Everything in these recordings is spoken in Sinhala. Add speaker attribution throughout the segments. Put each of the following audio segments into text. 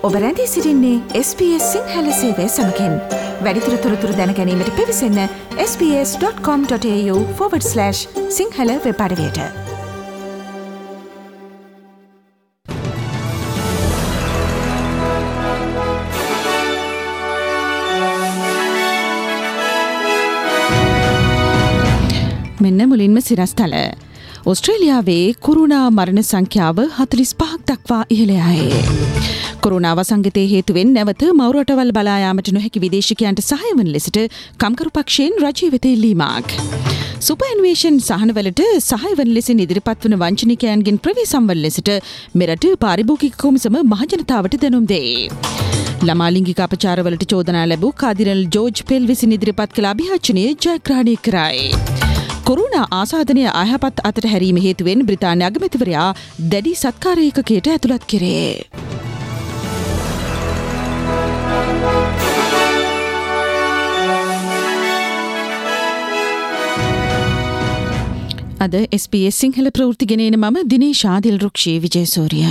Speaker 1: ඔබ රැඳී සිටින්නේ SBS සිංහල සේවය සමගින්. වැඩිදුර තොරතුරු දැන ගැනීමට පිවිසන්න sbs.com.au/සිංහල වෙබ් අඩවියට. මෙන්න මුලින්ම සිරස්තල. ඔස්ට්‍රේලියාවේ කොරුණා මරණ සංඛ්‍යාව 45ක් දක්වා ඉහළ යයි. කොරුණා වසංගතයේ හේතුවෙන් නැවත මවුරටවල් බලා යාමට නොහැකි විදේශිකයන්ට සහාය වන ලෙසට කම්කරු පක්ෂයෙන් රජය වෙත ඉල්ලීමක්. සුපර්ඇනිමේෂන් සහනවලට සහාය වන ලෙසින් ඉදිරිපත් වන වංචනිකයන්ගෙන් ප්‍රවේශම් වන ලෙසට මෙරට පාරිභෝගික කොමිසම මහජනතාවට දැනුම් දෙයි. ළමා ලිංගික අපචාරවලට චෝදනා ලැබූ කාදිනල් ජෝර්ජ් පෙල් විසින් ඉදිරිපත් කළ අභියාචනය ජයග්‍රහණය කරයි. කොරුණා ආසාදනය අයහපත් අතට හැරීම හේතුවෙන් බ්‍රිතාන්‍ය අගමැතිවරයා දැඩි සත්කාර ඒකකයට ඇතුළත් කෙරේ. අද SBS සිංහල ප්‍රවෘත්ති ගෙනෙන මම දිනේෂා දිල්රුක්ෂී විජයසූරිය.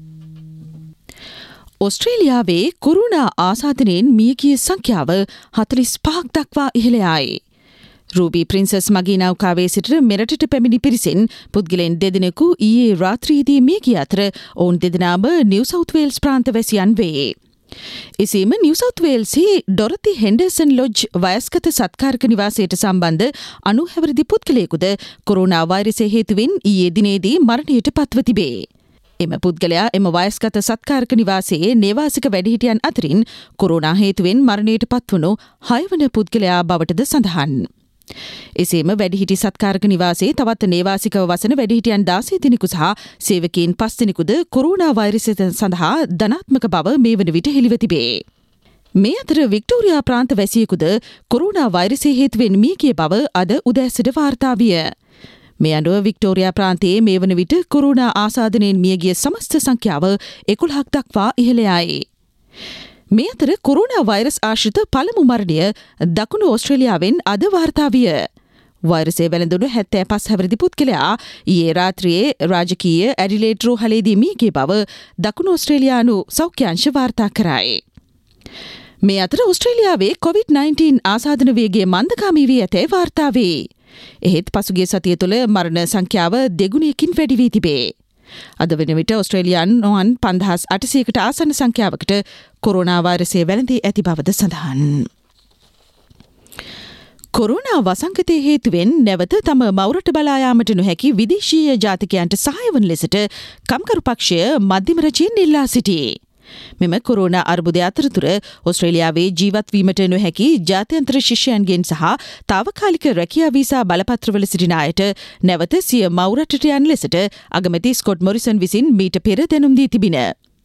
Speaker 1: ඔස්ට්‍රේලියාවේ කොරුණා ආසාදනයෙන් මියගිය සංඛ්‍යාව 45ක් දක්වා ඉහළ යයි. රූබී ප්‍රින්සස් මගී නෞකාවේ සිට මෙරටට පැමිණි පිරිසෙන් පුද්ගලයන් දෙදෙනෙකු ඊයේ රාත්‍රියේදී මිය ගිය අතර ඔවුන් දෙදෙනාම නිව් සවුත් වේල්ස් ප්‍රාන්තවැසියන් වේ. එසේම නිව් සවුත් වේල්ස්හි ඩොරති හෙන්ඩර්සන් ලොජ් වයස්ගත සත්කාරක නිවාසයට සම්බන්ධ 90 හැවිරිදි පුද්ගලයෙකුද කොරෝනා වෛරසය හේතුවෙන් ඊයේ දිනේදී මරණයට පත්ව තිබේ. එම පුද්ගලයා එම වයස්ගත සත්කාරක නිවාසයේ නේවාසික වැඩිහිටියන් අතරින් කොරෝනා හේතුවෙන් මරණයට පත්වනු 6 වන පුද්ගලයා බවටද සඳහන්. එසේම වැඩිහිටි සත්කාරක නිවාසයේ තවත් නේවාසිකව වසන වැඩිහිටියන් 16 දෙනෙකු සහ සේවකයන් 5 දෙනෙකුද කොරෝනා වෛරසය සඳහා ධනාත්මක බව මේ වන විට හෙළිව තිබේ. මේ අතර වික්ටෝරියා ප්‍රාන්ත වැසියෙකුද කොරෝනා වෛරසය හේතුවෙන් මිය ගිය බව අද උදෑසන වාර්තා විය. මේ අනුව වික්ටෝරියා ප්‍රාන්තයේ මේ වන විට කොරෝනා ආසාදනයෙන් මියගිය සමස්ත සංඛ්‍යාව 11ක් දක්වා ඉහළ යයි. මේ අතර කොරෝනා වෛරස් ආශ්‍රිත පළමු මරණය දකුණු ඕස්ට්‍රේලියාවෙන් අද වාර්තා විය. වෛරසය වැළඳුණු 75 හැවිරිදි පුද්ගලයා ඊයේ රාත්‍රියේ රාජකීය ඇඩිලේඩ් රෝහලේදී මිය ගිය බව දකුණු ඕස්ට්‍රේලියානු සෞඛ්‍ය අංශ වාර්තා කරයි. මේ අතර ඕස්ට්‍රේලියාවේ COVID-19 ආසාදන වේගය මන්දගාමී වී ඇතැයි වාර්තා වේ. එහෙත් පසුගිය සතිය තුළ මරණ සංඛ්‍යාව දෙගුණයකින් වැඩි වී තිබේ. අද වෙන විට ඔස්ට්‍රේලියානු 5800කට ආසන්න සංඛ්‍යාවකට කොරෝනා වෛරසය වැළඳී ඇති බවද සඳහන්. කොරෝනා වසංගතයේ හේතුවෙන් නැවත තම මවුරට බලා යාමට නොහැකි විදේශීය ජාතිකයන්ට සහාය වන ලෙසට කම්කරු පක්ෂය මධ්‍යම රජයෙන් ඉල්ලා සිටී. මෙම කොරෝනා අර්බුදය අතරතුර ඔස්ට්‍රේලියාවේ ජීවත් වීමට නොහැකි ජාත්‍යන්තර ශිෂ්‍යයන්ගෙන් සහ තාවකාලික රැකියා වීසා බලපත්‍රවල සිටින අයට නැවත සිය මවුරටට යන ලෙසට අගමැති ස්කොට් මොරිසන් විසින් මීට පෙර දැනුම් දී තිබින.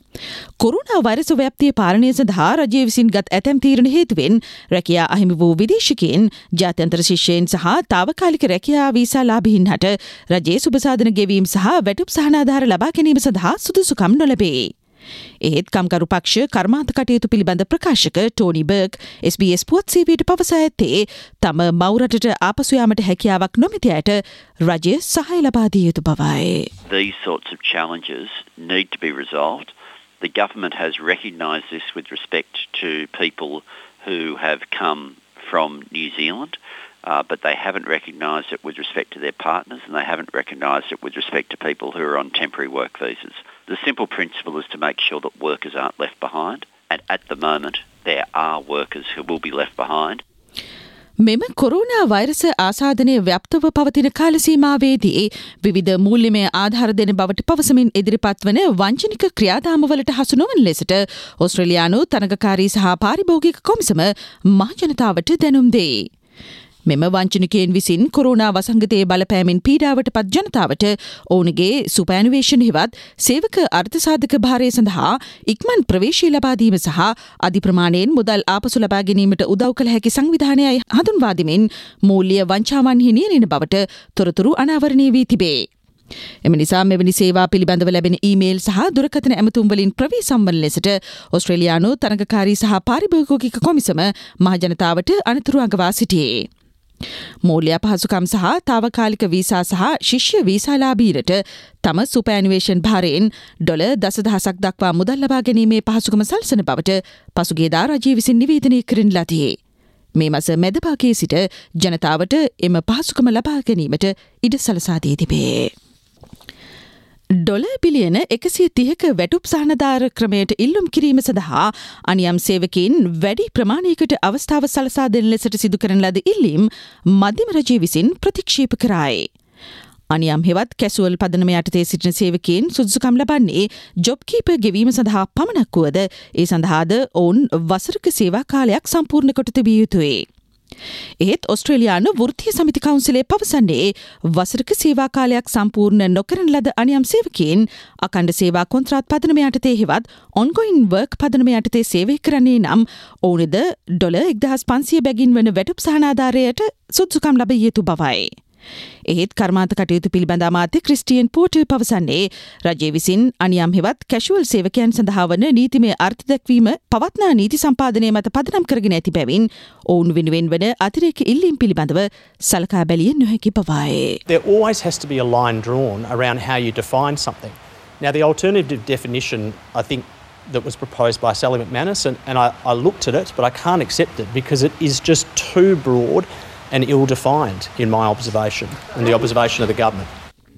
Speaker 1: කොරෝනා වෛරස ව්‍යාප්තිය පාලනය සඳහා රජය විසින් ගත් ඇතැම් තීරණ හේතුවෙන් රැකියා අහිමි වූ විදේශිකයන් ජාත්‍යන්තර ශිෂ්‍යයන් සහ තාවකාලික රැකියා වීසා ලාභීන් හට රජයේ සුබසාධන ගෙවීම සහ වැටුප් සහනාධාර ලබා ගැනීම සඳහා සුදුසුකම් නොලැබේ. ඒත් කම්කරු පක්ෂ කර්මාන්ත කටයුතු පිළිබඳ ප්‍රකාශක ටෝනි බර්ග් SBS පුවත් සේවයට පවසා ඇත්තේ තම මවුරටට ආපසු යාමට හැකියාවක් නොමැති අයට රජය සහාය ලබා දිය යුතු බවයි.
Speaker 2: These sorts of challenges need to be resolved. The government has recognised this with respect to people who have come from New Zealand, but they haven't recognised it with respect to their partners, and they haven't recognised it with respect to people who are on temporary work visas. The simple principle is to make sure that workers aren't left behind, and at the moment there are workers who will be left behind.
Speaker 1: මෙම කොරෝනා වෛරස ආසාදනය ව්‍යාප්තව පවතින කාල සීමාවේදී විවිධ මූල්‍යමය ආධාර දෙන බවට පවසමින් ඉදිරිපත් වන වංචනික ක්‍රියාදාමවලට හසු නොවන ලෙසට ඔස්ට්‍රේලියානු තරගකාරී සහ පාරිභෝගික කොමිසම මහජනතාවට දැනුම් දෙයි. මෙම වංචනිකයන් විසින් කොරෝනා වසංගතයේ බලපෑමෙන් පීඩාවට පත් ජනතාවට ඔවුන්ගේ සුපෑනුවේෂණ හෙවත් සේවක අර්ථසාධක භාරය සඳහා ඉක්මන් ප්‍රවේශය ලබා දීම සහ අධි ප්‍රමාණයෙන් මුදල් ආපසු ලබා ගැනීමට උදව් කළ හැකි සංවිධානයයි හඳුන්වා දෙමින් මූල්‍ය වංචාවන්හි නියැලෙන බවට තොරතුරු අනාවරණය වී තිබේ. එම නිසා මෙවැනි සේවා පිළිබඳව ලැබෙන ඊමේල් සහ දුරකථන ඇමතුම් වලින් ප්‍රවේශම් වන ලෙසට ඔස්ට්‍රේලියානු තරගකාරී සහ පාරිභෝගික කොමිසම මහජනතාවට අනතුරු අඟවා සිටියේ. මූල්‍ය පහසුකම් සහ තාවකාලික වීසා සහ ශිෂ්‍ය වීසාලාභීරට තම සුපෑනිවේෂන් භාරයෙන් $10,000ක් දක්වා මුදල් ලබා ගැනීමේ පහසුකම සලසන බවට පසුගියදා රජය විසින් නිවේදනය කරන ලදී. මේ මස මැදභාගයේ සිට ජනතාවට එම පහසුකම ලබා ගැනීමට ඉඩ සලසා දී තිබේ. $බිලියන 130ක වැටුප් සහනදාර ක්‍රමයට ඉල්ලුම් කිරීම සඳහා අනියම් සේවකයින් වැඩි ප්‍රමාණයකට අවස්ථාව සලසා දෙන ලෙසට සිදු කරන ලද ඉල්ලීම් මධ්‍යම රජය විසින් ප්‍රතික්ෂේප කරයි. අනියම් හෙවත් කැසුවල් පදනම යටතේ සිටින සේවකයින් සුදුසුකම් ලබන්නේ ජොබ් කීපර් ගෙවීම සඳහා පමණක් වුවද ඒ සඳහාද ඔවුන් වසරක සේවා කාලයක් සම්පූර්ණ කොට තිබිය යුතුයි. එහෙත් ඔස්ට්‍රේලියානු වෘත්තීය සමිති කවුන්සිලය පවසන්නේ වසරක සේවා කාලයක් සම්පූර්ණ නොකරන ලද අනියම් සේවකයින් අඛණ්ඩ සේවා කොන්ත්‍රාත් පදනම යටතේ හෙවත් ongoing work පදනම යටතේ සේවය කරන්නේ නම් ඔවුනද $1,500 බැගින් වන වැටුප් සහනාධාරයට සුදුසුකම් ලබිය යුතු බවයි. එහෙත් කර්මාන්ත කටයුතු පිළිබඳ අමාත්‍ය ක්‍රිස්ටියන් පෝටර් පවසන්නේ රජය විසින් අනියම් හෙවත් කැෂුවල් සේවකයන් සඳහා වන නීතිමය අර්ථ දැක්වීම පවත්නා නීති සම්පාදනය මත පදනම් කරගෙන ඇති බැවින් ඔවුන් වෙනුවෙන් වන අතිරේක ඉල්ලීම් පිළිබඳව සලකා බැලිය නොහැකි බවයි.
Speaker 3: There always has to be a line drawn around how you define something. Now the alternative definition, I think, that was proposed by Sally McManus, and I looked at it, but I can't accept it because it is just too broad and ill-defined in my observation and the observation of the government.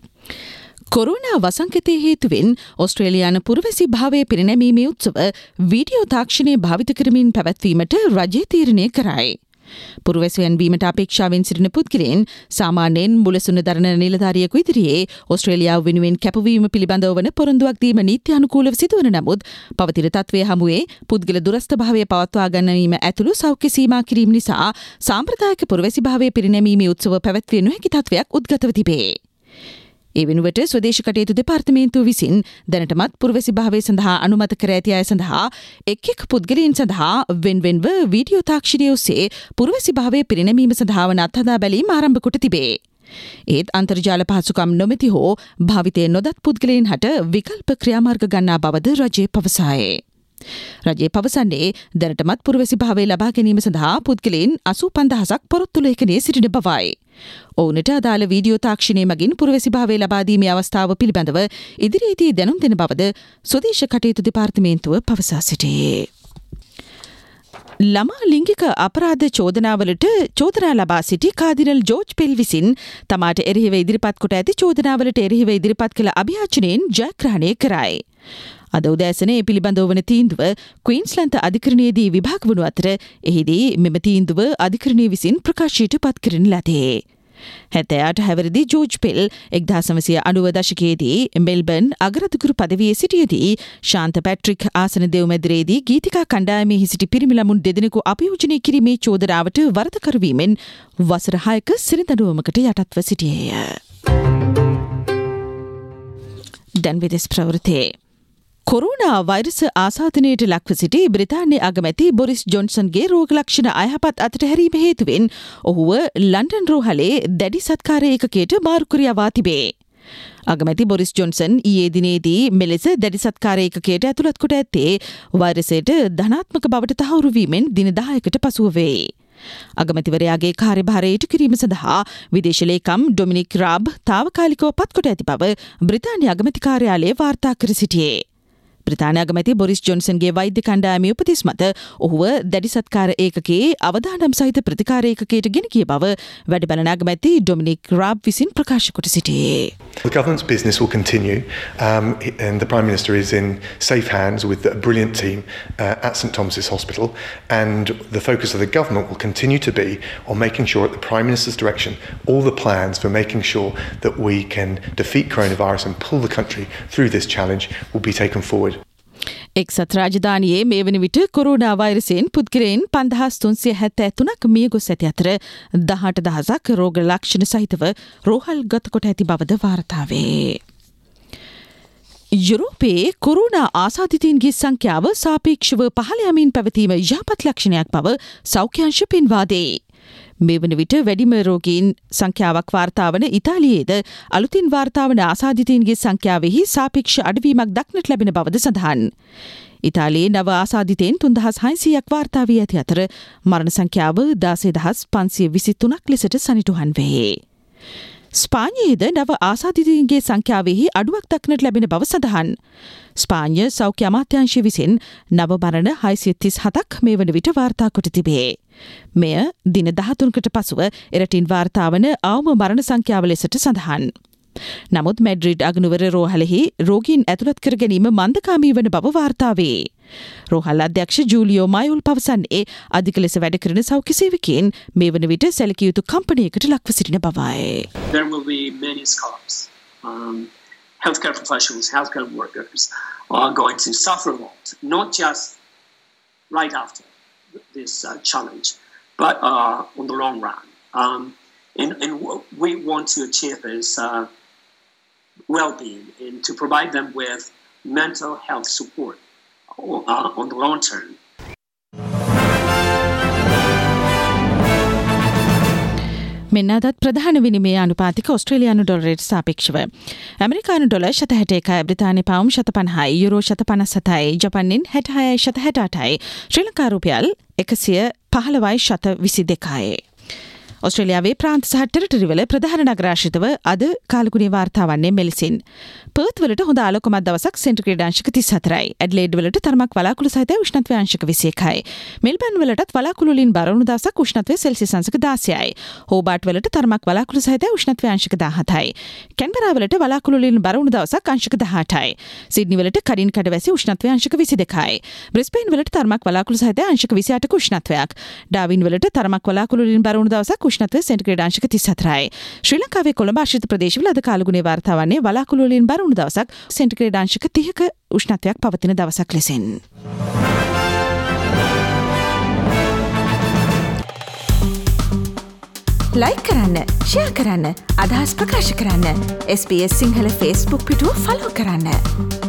Speaker 1: Corona වසංගතය හේතුවෙන් ඔස්ට්‍රේලියානු පුරවැසි භාවය පිරිනැමීමේ උත්සව වීඩියෝ තාක්ෂණය භාවිත කරමින් පැවැත්වීමට රජය තීරණය කරයි. පුරවැසියන් වීමට අපේක්ෂාවෙන් සිටින පුද්ගලයන් සාමාන්‍යයෙන් මුලසුන දරන නිලධාරියෙකු ඉදිරියේ ඔස්ට්‍රේලියාව වෙනුවෙන් කැපවීම පිළිබඳව වන පොරොන්දුවක් දීම නීත්‍යානුකූලව සිදුවන නමුත් පවතින තත්ත්වය හමුවේ පුද්ගල දුරස්ථභාවය පවත්වා ගැනීම ඇතුළු සෞඛ්‍ය සීමා කිරීම නිසා සාම්ප්‍රදායික පුරවැසි භාවය පිරිනැමීමේ උත්සව පැවැත්විය නොහැකි තත්ත්වයක් උද්ගතව තිබේ. ඒ වෙනුවට ස්වදේශ කටයුතු දෙපාර්තමේන්තුව විසින් දැනටමත් පුරවැසි භාවය සඳහා අනුමත කර ඇති අය සඳහා එක් පුද්ගලයන් සඳහා වෙන්වෙන්ව වීඩියෝ තාක්ෂණය ඔස්සේ පුරවැසි භාවය පිරිනැමීම සඳහා වන අත්හදා බැලීම ආරම්භ කොට තිබේ. ඒත් අන්තර්ජාල පහසුකම් නොමැති හෝ භාවිතය නොදත් පුද්ගලයන් හට විකල්ප ක්‍රියාමාර්ග ගන්නා බවද රජය පවසයි. රජය පවසන්නේ දැනටමත් පුරවැසි භාවය ලබා ගැනීම සඳහා පුද්ගලයන් 85,000ක් පොරොත්තු ලේඛනයේ සිටින බවයි. ඔවුනට අදාළ වීඩියෝ තාක්ෂණය මගින් පුරවැසි භාවය ලබා දීමේ අවස්ථාව පිළිබඳව ඉදිරියේදී දැනුම් දෙන බවද ස්වදේශ කටයුතු දෙපාර්තමේන්තුව පවසා සිටී. ළමා ලිංගික අපරාධ චෝදනාවලට චෝදනා ලබා සිටි කාදිනල් ජෝර්ජ් පෙල් විසින් තමාට එරෙහිව ඉදිරිපත් කොට ඇති චෝදනාවලට එරෙහිව ඉදිරිපත් කළ අභියාචනයෙන් ජයග්‍රහණය කරයි. අද උදෑසන ඒ පිළිබඳව වන තීන්දුව ක්වීන්ස්ලන්ත අධිකරණයේදී විභාග වනු අතර එහිදී මෙම තීන්දුව අධිකරණය විසින් ප්‍රකාශයට පත් කරන ලදී. 78 හැවිරිදි ජෝර්ජ් පෙල් 1990 දශකයේදී මෙල්බර්න් අගරදුකුරු පදවියේ සිටියදී ශාන්ත පැට්‍රික් ආසන දෙව්මැදිරියේදී ගීතිකා කණ්ඩායමේ සිටි පිරිමි ළමුන් දෙදෙනෙකු අභියෝජනය කිරීමේ චෝදනාවට වරදකරු වීමෙන් වසර 6ක සිරිදඬුවමකට යටත්ව සිටියේය. දැන් විදේශ ප්‍රවෘත්ති. කොරෝනා වෛරස ආසාදනයට ලක්ව සිටි බ්‍රිතාන්‍ය අගමැති බොරිස් ජොන්සන්ගේ රෝග ලක්ෂණ අයහපත් අතට හැරීම හේතුවෙන් ඔහුව ලන්ඩන් රෝහලේ දැඩි සත්කාර ඒකකයට මාරු කර යවා තිබේ. අගමැති බොරිස් ජොන්සන් ඊයේ දිනේදී මෙලෙස දැඩි සත්කාර ඒකකයට ඇතුළත් කොට ඇත්තේ වෛරසයට ධනාත්මක බවට තහවුරු වීමෙන් දින 10කට පසුව වේ. අගමැතිවරයාගේ කාර්යභාරය ඉටු කිරීම සඳහා විදේශ ලේකම් ඩොමිනික් රාබ් තාවකාලිකව පත්කොට ඇති බව බ්‍රිතාන්‍ය අගමැති කාර්යාලය වාර්තා කර සිටියේ. බ්‍රිතාන්‍ය අගමැති බොරිස් ජොන්සන්ගේ වෛද්‍ය කණ්ඩායමේ උපදෙස් මත ඔහුව දැඩි සත්කාර ඒකකයේ අවදානම් සහිත ප්‍රතිකාර ඒකකයට ගෙන ගිය බව වැඩබලන අගමැති ඩොමිනික් රාබ් විසින් ප්‍රකාශ කොට සිටියේ.
Speaker 4: The government's business will continue, and the Prime Minister is in safe hands with a brilliant team at St Thomas's Hospital, and the focus of the government will continue to be on making sure at the Prime Minister's direction all the plans for making sure that we can defeat coronavirus and pull the country through this challenge will be taken forward.
Speaker 1: එක්සත් රාජධානියේ මේ වන විට කොරෝනා වෛරසයෙන් පුද්ගලයන් 5373ක් මිය ගොස් ඇති අතර 18,000ක් රෝග ලක්ෂණ සහිතව රෝහල් ගත කොට ඇති බවද වාර්තා වේ. යුරෝපයේ කොරෝනා ආසාදිතයින්ගේ සංඛ්‍යාව සාපේක්ෂව පහළ යමින් පැවතීම යහපත් ලක්ෂණයක් බව සෞඛ්‍ය අංශ පෙන්වා දෙයි. මේ වන විට වැඩිම රෝගීන් සංඛ්‍යාවක් වාර්තා වන ඉතාලියේද අලුතින් වාර්තා වන ආසාදිතයින්ගේ සංඛ්‍යාවෙහි සාපේක්ෂ අඩුවීමක් දක්නට ලැබෙන බවද සඳහන්. ඉතාලියේ නව ආසාදිතයෙන් 3600ක් වාර්තා වී ඇති අතර මරණ සංඛ්‍යාව 16523ක් ලෙසට සනිටුහන් වේ. ස්පාඤ්ඤයේද නව ආසාදිතයින්ගේ සංඛ්‍යාවෙහි අඩුවක් දක්නට ලැබෙන බව සඳහන්. ස්පාඤ්ඤ සෞඛ්‍ය අමාත්‍යාංශය විසින් නව මරණ 637ක් මේ වන විට වාර්තා කොට තිබේ. මෙය දින 13කට පසුව එරටින් වාර්තා වන අවම මරණ සංඛ්‍යාව ලෙසට සඳහන්. නමුත් මැඩ්‍රිඩ් අගනුවර රෝහලෙහි රෝගීන් ඇතුළත් කර ගැනීම මන්දකාමී වන බව වාර්තා වේ. රෝහල් අධ්‍යක්ෂ ජූලියෝ මයුල් පවසන්නේ අධික ලෙස වැඩ කරන සෞඛ්‍ය සේවකයන් මේ වන විට සැලකිය යුතු කම්පනයකට ලක්ව සිටින බවයි.
Speaker 5: There will be many scars. Healthcare professionals, healthcare workers are going to suffer a lot, not just right after this challenge, but on the long run. And we want to achieve this well-being and to provide them with mental health support on the long term.
Speaker 1: මෙන්න අදත් ප්‍රධාන විනිමය අනුපාතික ඔස්ට්‍රේලියානු ඩොලරයට සාපේක්ෂව ඇමරිකානු ඩොලර් 161යි, බ්‍රිතාන්‍ය පවුම් 150යි, යුරෝ 157යි, ජපන්නෙන් 66.68යි, ශ්‍රී ලංකා රුපියල් 115.22යි. ඔස්ට්‍රේලියාවේ ප්‍රාන්ත සහ ටෙරිටරිවල ප්‍රධාන නගරාශ්‍රිතව අද කාලගුණයේ වාර්තා වන්නේ මෙලෙසින්. පර්ත් වලට හොඳ ආලෝකමත් දවසක් සෙන්ටිග්‍රේඩ් අංශක 34යි. ඇඩ්ලේඩ් වලට තරමක් වලාකුළු සහිත උෂ්ණත්වය අංශක 21යි. මෙල්බර්න් වලටත් වලාකුළු වලින් බරවුණු දවසක් උෂ්ණත්වය සෙල්සියස් අංශක 16යි. හෝබාට් වලට තරමක් වලාකුළු සහිත උෂ්ණත්වය අංශක 17යි. කැන්බරා වලට වලාකුළු වලින් බරවුණු දවසක් අංශක 18යි. සිඩ්නි වලට කඩින් කඩවැසි උෂ්ණත්වය අංශක 22යි. බ්‍රිස්බේන් වලට තරමක් වලාකුළු සහිත අංශක 28ක උෂ්ණත්වයක්. ඩාවින් වලට තරමක් වලාකුළු වලින් බරවුණු දවසක් උෂ්ණත්වය සෙන්ටිග්‍රේඩ් අංශක 34යි. ශ්‍රී ලංකාවේ කොළඹ ආශ්‍රිත ප්‍රදේශවල අද කාලගුණයේ වාර්තා වන්නේ වලාකුළු වලින් බරවුණු දවසක් සෙන්ටිග්‍රේඩ් අංශක 30ක උෂ්ණත්වයක් පවතින දවසක් ලෙසින්.
Speaker 6: ලයික් කරන්න, ෂෙයා කරන්න, අදහස් ප්‍රකාශ කරන්න. SBS සිංහල Facebook පිටුව ෆලෝ කරන්න.